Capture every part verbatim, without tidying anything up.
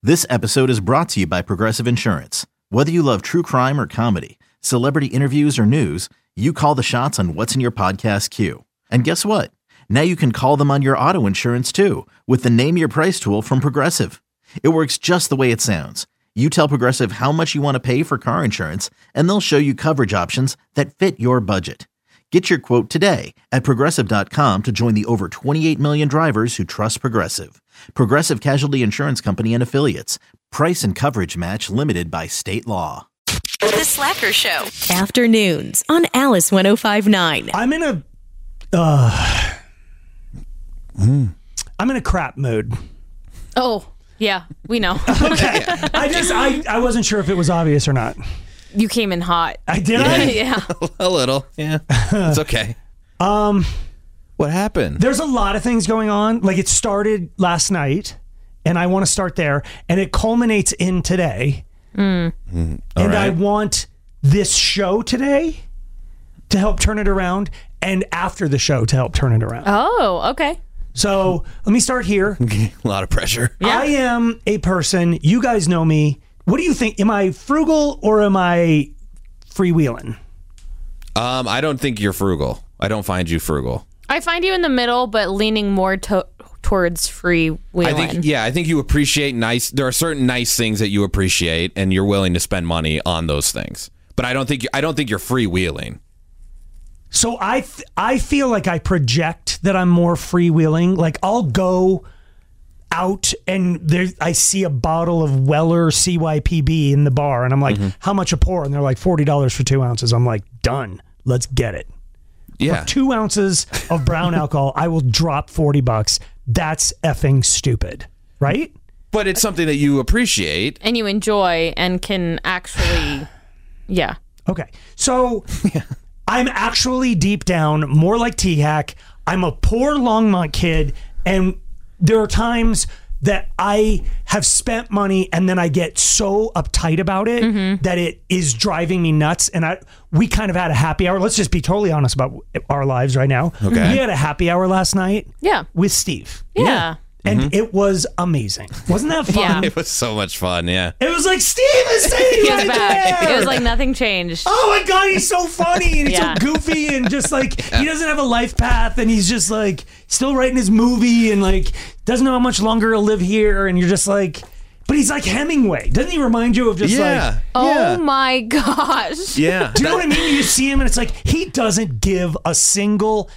This episode is brought to you by Progressive Insurance. Whether you love true crime or comedy, celebrity interviews or news, you call the shots on what's in your podcast queue. And guess what? Now you can call them on your auto insurance too with the Name Your Price tool from Progressive. It works just the way it sounds. You tell Progressive how much you want to pay for car insurance, and they'll show you coverage options that fit your budget. Get your quote today at Progressive dot com to join the over twenty-eight million drivers who trust Progressive. Progressive Casualty Insurance Company and Affiliates. Price and coverage match limited by state law. The Slacker Show. Afternoons on Alice one oh five point nine. I'm in a... Uh, mm. I'm in a crap mood. Oh, yeah, we know. Okay. I just, I, I wasn't sure if it was obvious or not. You came in hot. I did. Yeah. I? yeah. A little. Yeah. It's okay. Um, What happened? There's a lot of things going on. Like, it started last night, and I want to start there, and it culminates in today. Mm. Mm, and right. I want this show today to help turn it around, and after the show to help turn it around. Oh, okay. So let me start here. A lot of pressure. Yeah. I am a person, you guys know me. What do you think? Am I frugal or am I freewheeling? Um, I don't think you're frugal. I don't find you frugal. I find you in the middle, but leaning more to- towards free wheeling. I think, yeah, I think you appreciate nice. There are certain nice things that you appreciate, and you're willing to spend money on those things. But I don't think I don't think you're freewheeling. So I th- I feel like I project that I'm more freewheeling. Like, I'll go out and there I see a bottle of Weller C Y P B in the bar, and I'm like, mm-hmm. how much a pour? And they're like forty dollars for two ounces. I'm like, done. Let's get it. Yeah. For two ounces of brown alcohol, I will drop forty bucks. That's effing stupid, right? But it's something that you appreciate. And you enjoy and can actually, yeah. Okay. So yeah. I'm actually deep down more like T-Hack. I'm a poor Longmont kid, and there are times that I have spent money and then I get so uptight about it mm-hmm. that it is driving me nuts. And I we kind of had a happy hour. Let's just be totally honest about our lives right now. Okay. We had a happy hour last night. Yeah. With Steve. Yeah. yeah. And mm-hmm. it was amazing. Wasn't that fun? Yeah. It was so much fun, yeah. It was like, Steve is standing he was right back. there. It was like nothing changed. Oh my God, he's so funny and he's Yeah. so goofy and just like, he doesn't have a life path and he's just like still writing his movie and like doesn't know how much longer he'll live here, and you're just like, but he's like Hemingway. Doesn't he remind you of just yeah. like, oh yeah. my gosh. Yeah. do you know what I mean? You see him and it's like, he doesn't give a single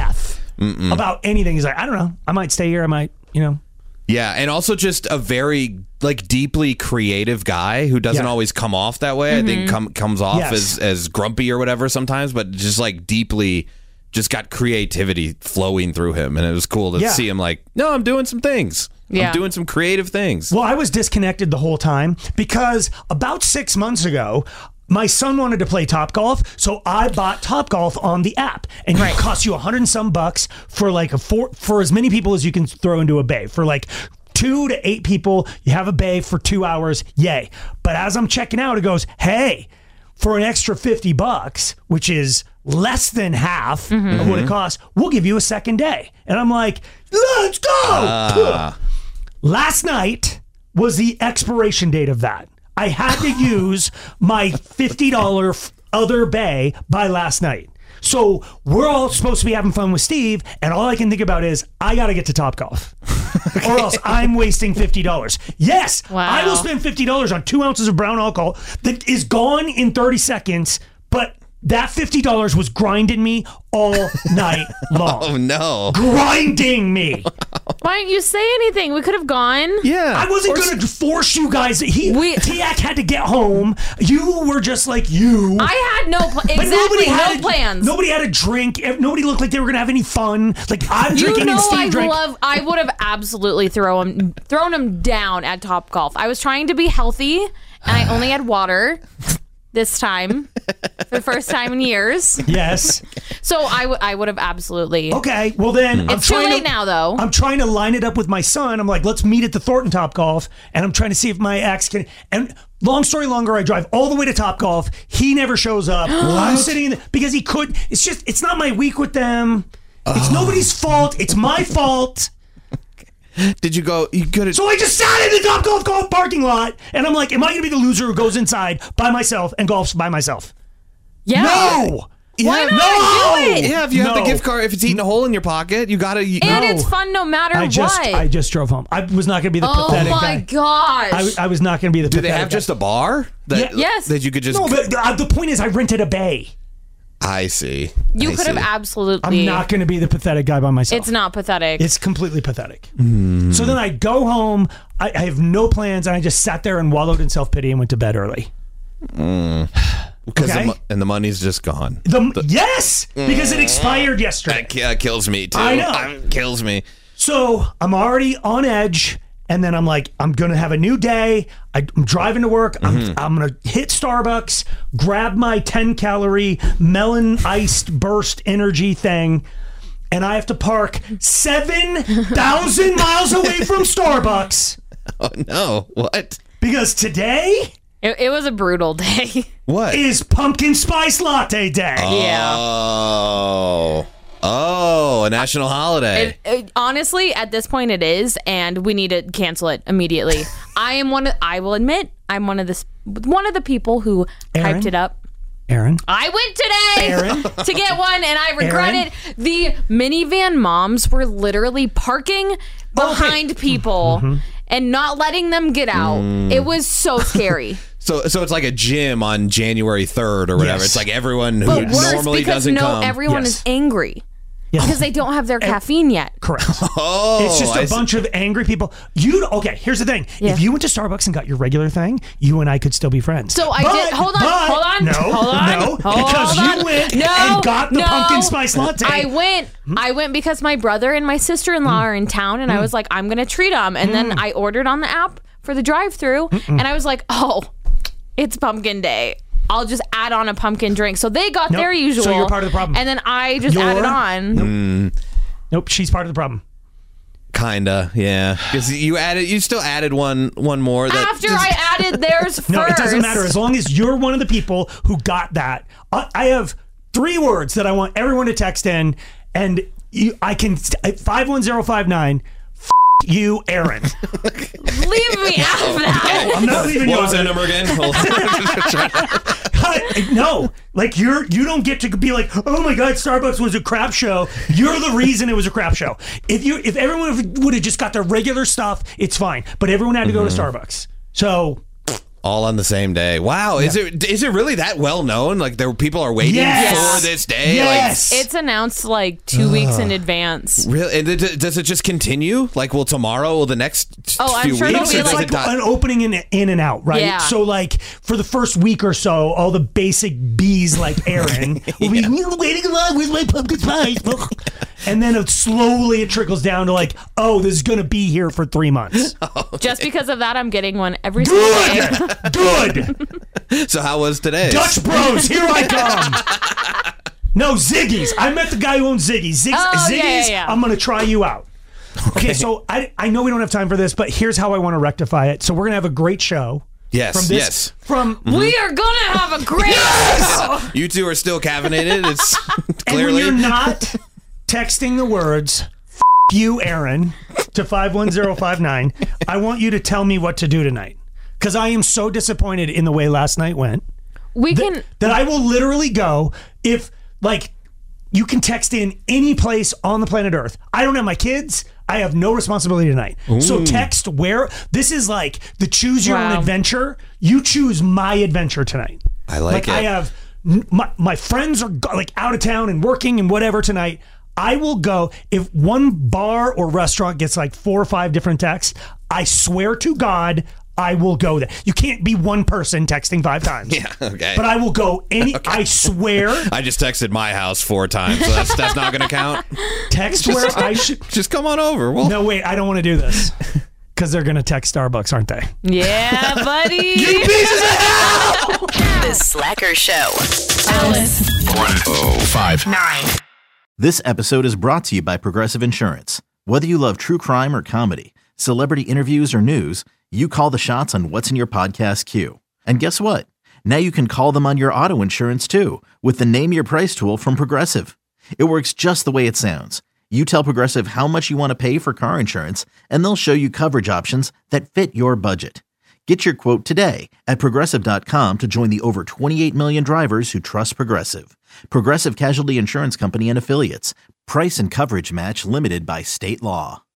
F Mm-mm. about anything. He's like, I don't know. I might stay here. I might, you know. Yeah, and also just a very like deeply creative guy who doesn't Yeah. always come off that way. Mm-hmm. I think com- comes off Yes. as as grumpy or whatever sometimes, but just like deeply, just got creativity flowing through him, and it was cool to Yeah. see him like, no, I'm doing some things. Yeah. I'm doing some creative things. Well, I was disconnected the whole time because about six months ago, my son wanted to play Topgolf, so I bought Topgolf on the app, and it costs you a hundred and some bucks for like a four for as many people as you can throw into a bay. For like two to eight people, you have a bay for two hours. Yay! But as I'm checking out, it goes, hey, for an extra fifty bucks, which is less than half mm-hmm. of what it costs, we'll give you a second day. And I'm like, let's go! Uh. Last night was the expiration date of that. I had to use my fifty dollars other bay by last night. So we're all supposed to be having fun with Steve, and all I can think about is I got to get to Topgolf, okay. or else I'm wasting fifty dollars. Yes, wow. I will spend fifty dollars on two ounces of brown alcohol that is gone in thirty seconds, but that fifty dollars was grinding me all night long. Oh, no. Grinding me. Why didn't you say anything? We could have gone. Yeah. I wasn't Or going to force you guys. He, We- T-Ak had to get home. You were just like you. I had no pl- But exactly nobody no had a, plans. Nobody had a drink. Nobody looked like they were going to have any fun. Like, I'm You drinking know and Steve I drank. love. I would have absolutely thrown him, thrown him down at Topgolf. I was trying to be healthy, and I only had water this time for the first time in years. Yes. So I, w- I would have absolutely. Okay. Well, then I'm It's too trying late to, now, though. I'm trying to line it up with my son. I'm like, let's meet at the Thornton Topgolf, and I'm trying to see if my ex can. And long story longer, I drive all the way to Topgolf. He never shows up. I'm sitting in the, because he could. It's just. It's not my week with them. It's Oh. nobody's fault. It's my fault. Did you go? You could have. So I just sat in the Top Golf Golf parking lot, and I'm like, am I going to be the loser who goes inside by myself and golfs by myself? Yeah. No. Why not No. do it? Yeah, if you have No. the gift card, if it's eating a hole in your pocket, you gotta. You, And No. it's fun no matter I just, what. I just drove home. I was not going to be the oh pathetic my guy. gosh. I, I was not going to be the do pathetic they have guy. just a bar? That, Yeah. Yes. That you could just. No, but uh, the point is, I rented a bay. I see. you I could have see. absolutely. I'm not going to be the pathetic guy by myself. It's not pathetic. It's completely pathetic. So then I go home. I, I have no plans, and I just sat there and wallowed in self pity and went to bed early. Because Okay. the, mo- and the money's just gone. The, yes, because it expired yesterday. That ki- uh, kills me too. I know. Um, kills me. So I'm already on edge, and then I'm like, I'm gonna have a new day. I, I'm driving to work. I'm, I'm gonna hit Starbucks, grab my ten calorie melon iced burst energy thing, and I have to park seven thousand miles away from Starbucks Oh no! What? because today it, it was a brutal day. What? is pumpkin spice latte day. yeah. Oh. Oh, a national holiday. It, it- honestly, at this point, it is, and we need to cancel it immediately. I am one. Of, I will admit, I'm one of the s- one of the people who Aaron? hyped it up. Aaron, I went today Aaron? to get one, and I regret Aaron? it. The minivan moms were literally parking behind people Mm-hmm. and not letting them get out. It was so scary. so, so it's like a gym on January third or whatever. Yes. It's like everyone who But worse, normally because doesn't no, come. everyone Yes. is angry Yes. because they don't have their caffeine yet. Correct. Oh, It's just I a see. bunch of angry people. You okay? Here's the thing: Yeah. if you went to Starbucks and got your regular thing, you and I could still be friends. So I But- did. Hold on. but- hold on. No, hold on. no, hold because on. you went no, and got the no. pumpkin spice latte. I went. I went because my brother and my sister-in-law are in town, and I was like, I'm gonna treat them. And then I ordered on the app for the drive-through, and I was like, oh, it's pumpkin day. I'll just add on a pumpkin drink. So they got Nope. their usual. So you're part of the problem. And then I just You're- added on. Nope, she's part of the problem. Kinda, yeah. Because you added, you still added one, one more. That After I added theirs first. No, it doesn't matter as long as you're one of the people who got that. I, I have three words that I want everyone to text in, and you, I can five one zero five nine. F- you, Aaron. Leave me out of that. I'm not leaving you What was out. that number again? Hold on. No, like you're you don't get to be like, oh my god, Starbucks was a crap show. You're the reason it was a crap show. If you if everyone would have just got their regular stuff, it's fine. But everyone had to go to Starbucks. So All on the same day. Wow, is it is it really that well known? Like there people are waiting yes, for this day. Yes, It's announced like two weeks in advance. Like really? And d- does it just continue? Like will tomorrow? Will the next Oh, I'm few sure weeks? there'll be, or it's does like, it like die- an opening in, in and out, right? Yeah. So like for the first week or so, all the basic bees like Aaron will be waiting along with my pumpkin spice. And then it slowly it trickles down to like, oh, this is gonna be here for three months. Just because of that, I'm getting one every single day. Good, good. So how was today? Dutch Bros, here I come. No, Ziggy's. I met the guy who owns Ziggy's. Ziggy's, Oh, yeah, Ziggy's yeah, yeah. I'm going to try you out. Okay, so I, I know we don't have time for this, but here's how I want to rectify it. So we're going to have a great show. Yes, From this, yes. From We are gonna have a great show. You two are still caffeinated. It's and when clearly you're not texting the words F- you, Aaron, to five one zero five nine, I want you to tell me what to do tonight. Because I am so disappointed in the way last night went. We can. That I will literally go if, like, you can text in any place on the planet Earth. I don't have my kids. I have no responsibility tonight. So text where. This is like the choose your own Wow. adventure. You choose my adventure tonight. I like it. I have my, my friends are go- like out of town and working and whatever tonight. I will go if one bar or restaurant gets like four or five different texts. I swear to God, I will go there. You can't be one person texting five times. Yeah, okay. But I will go any. I swear. I just texted my house four times, so that's that's not going to count. Text where I should. Just come on over. Well, No, wait. I don't want to do this because they're gonna text Starbucks, aren't they? Yeah, buddy. Pieces of hell. The Slacker Show. Alice. Nine. This episode is brought to you by Progressive Insurance. Whether you love true crime or comedy, celebrity interviews or news, you call the shots on what's in your podcast queue. And guess what? Now you can call them on your auto insurance too with the Name Your Price tool from Progressive. It works just the way it sounds. You tell Progressive how much you want to pay for car insurance, and they'll show you coverage options that fit your budget. Get your quote today at Progressive dot com to join the over twenty-eight million drivers who trust Progressive. Progressive Casualty Insurance Company and Affiliates. Price and coverage match limited by state law.